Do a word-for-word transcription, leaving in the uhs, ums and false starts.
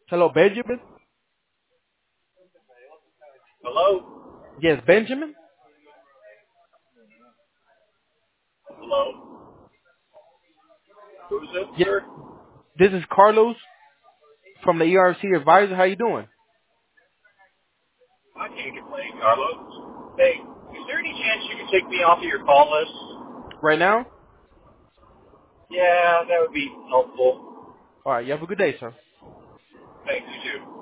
Hello, Benjamin? Hello? Yes, Benjamin? Hello? Who's this, Yeah, sir? this is Carlos from the E R C Advisor. How you doing? I can't complain, Carlos. Hey, is there any chance you can take me off of your call list? Right now? Yeah, that would be helpful. All right, you have a good day, sir. Thanks, you too.